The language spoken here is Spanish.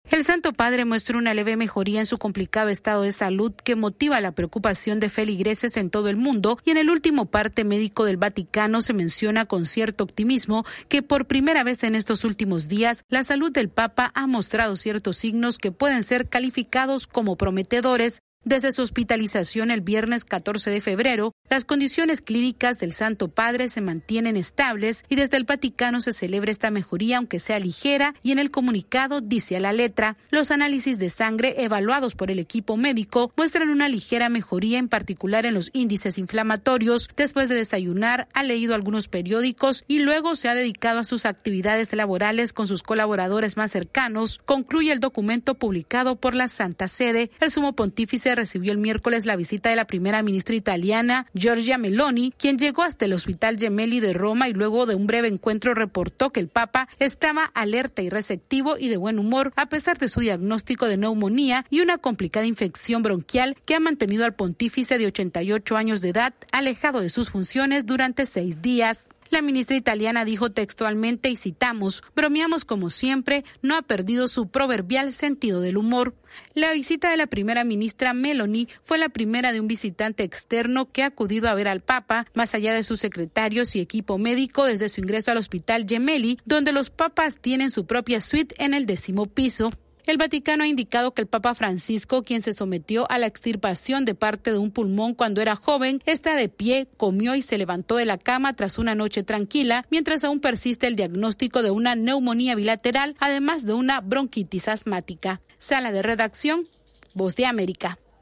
El Santo Padre muestra una leve mejoría en su complicado estado de salud que motiva la preocupación de feligreses en todo el mundo, y en el último parte médico del Vaticano se menciona con cierto optimismo que por primera vez en estos últimos días la salud del Papa ha mostrado ciertos signos que pueden ser calificados como prometedores. Desde su hospitalización el viernes 14 de febrero, las condiciones clínicas del Santo Padre se mantienen estables y desde el Vaticano se celebra esta mejoría, aunque sea ligera, y en el comunicado dice a la letra: los análisis de sangre evaluados por el equipo médico muestran una ligera mejoría, en particular en los índices inflamatorios. Después de desayunar, ha leído algunos periódicos y luego se ha dedicado a sus actividades laborales con sus colaboradores más cercanos, concluye el documento publicado por la Santa Sede. El sumo pontífice recibió el miércoles la visita de la primera ministra italiana, Giorgia Meloni, quien llegó hasta el Hospital Gemelli de Roma y luego de un breve encuentro reportó que el Papa estaba alerta y receptivo y de buen humor a pesar de su diagnóstico de neumonía y una complicada infección bronquial que ha mantenido al pontífice de 88 años de edad alejado de sus funciones durante 6 días. La ministra italiana dijo textualmente, y citamos: bromeamos como siempre, no ha perdido su proverbial sentido del humor. La visita de la primera ministra Meloni fue la primera de un visitante externo que ha acudido a ver al Papa, más allá de sus secretarios y equipo médico, desde su ingreso al Hospital Gemelli, donde los papas tienen su propia suite en el 10º piso. El Vaticano ha indicado que el Papa Francisco, quien se sometió a la extirpación de parte de un pulmón cuando era joven, está de pie, comió y se levantó de la cama tras una noche tranquila, mientras aún persiste el diagnóstico de una neumonía bilateral, además de una bronquitis asmática. Sala de redacción, Voz de América.